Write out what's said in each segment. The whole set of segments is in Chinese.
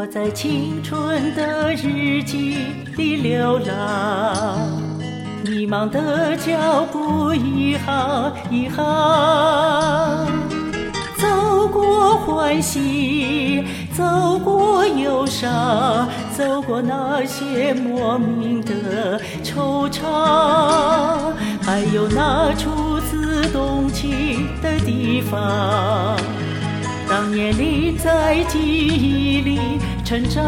在青春的日记里流浪，迷茫的脚步一行一行，走过欢喜，走过忧伤，走过那些莫名的惆怅，还有那初次动情的地方，当年龄在记忆里成长。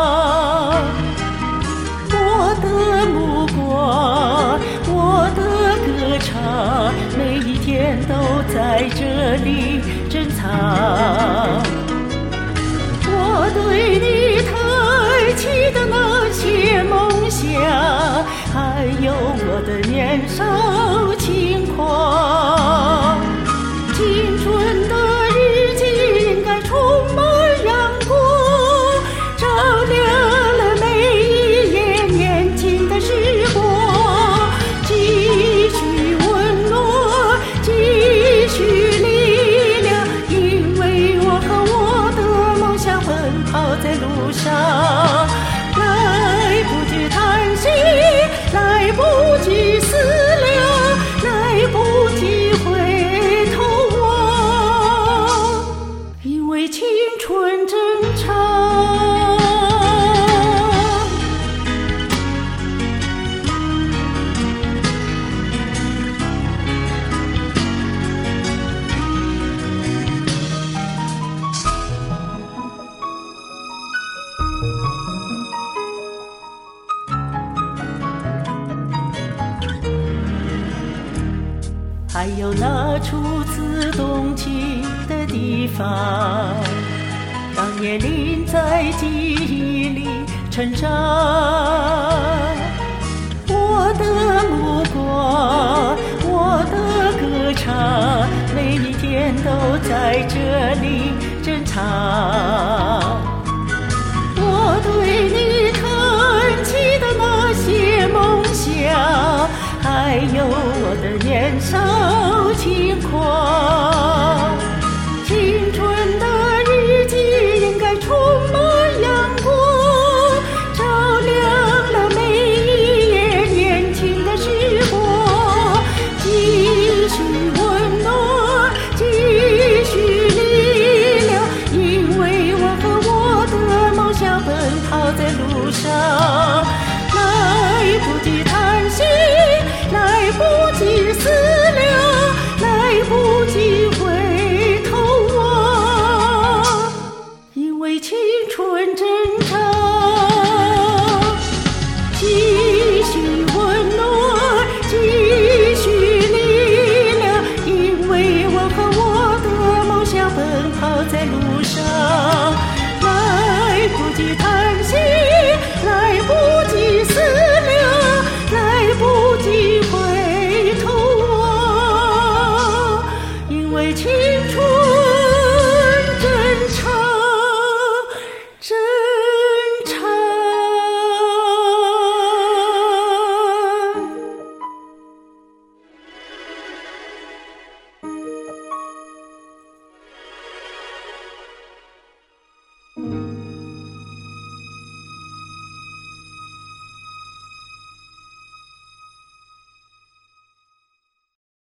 我的目光，我的歌唱，每一天都在这里珍藏。我对你抬起的那些梦想，还有我的年少轻狂。青春的日记应该充满阳光，照亮了每一页年轻的时光，继续温暖，继续力量，因为我和我的梦想奔跑在路上。来不及叹息，来不及思量，来不及回头望，因为青春正长。还有那初次动情的地方，当年龄在记忆里成长。我的目光，我的歌唱，每一天都在这里珍藏。我对你弹起的那些梦想，还有我的年少轻狂。